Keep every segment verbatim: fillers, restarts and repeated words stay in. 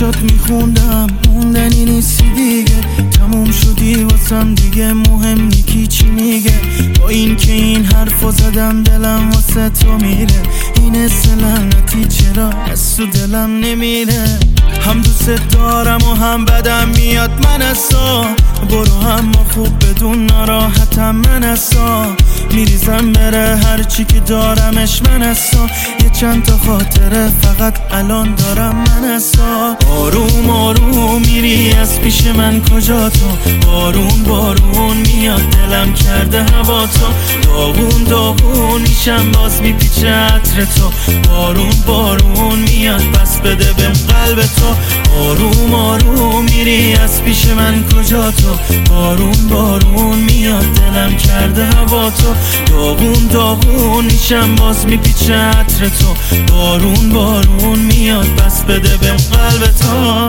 نقشات میخوندم موندنی نیستی دیگه، تموم شدی واسم دیگه، مهم نیکی چی میگه. با این که این حرفو زدم دلم واسه تو میره، این حس لعنتی چرا از تو دلم نمیره. هم دوست دارم و هم بدم میاد من از تو، برو هم خوب بدون ناراحتم من از تو، میریزم بره هرچی که دارمش من از تو، یه چند تا خاطره فقط الان دارم من از تو. آروم آروم میری از پیش من کجا تو، بارون بارون میاد دلم کرده هوا تو، داغون داغون میشم باز میپیچه عطر تو، بارون بارون میاد پس بده بهم قلب تو. آروم آروم میری از پیش من کجا تو، بارون بارون میاد دلم کرده هوا تو، داغون داغون میشم باز میپیچه عطر تو، بارون بارون میاد پس بده بهم قلب تو.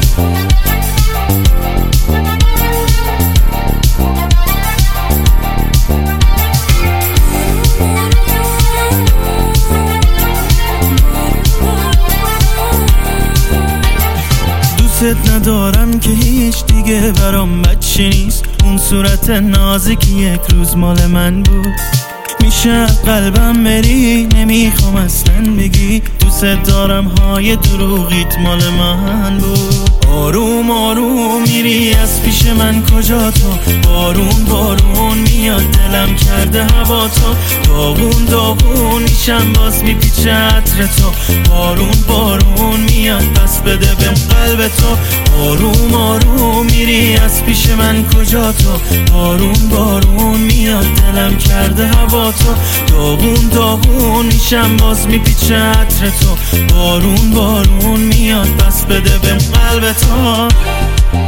دوست ندارم که هیچ دیگه برام بچه نیست، اون صورت نازکی یک روز مال من بود، میشه قلبم بری نمیخوام اصلا بگی دوست دارم های دروغیت مال من بود. آروم آروم میری از پیش من کجا تو، بارون بارون میاد دلم کرده هوا تو، داغون داغون میشم باز میپیچه عطر تو، بارون بارون میاد پس بده بهم قلب تو. آروم آروم میری از پیش من کجا تو، بارون بارون میاد دلم کرده هوا تو، داغون داغون میشم باز میپیچه عطر تو، بارون بارون میاد پس بده بهم قلب تو.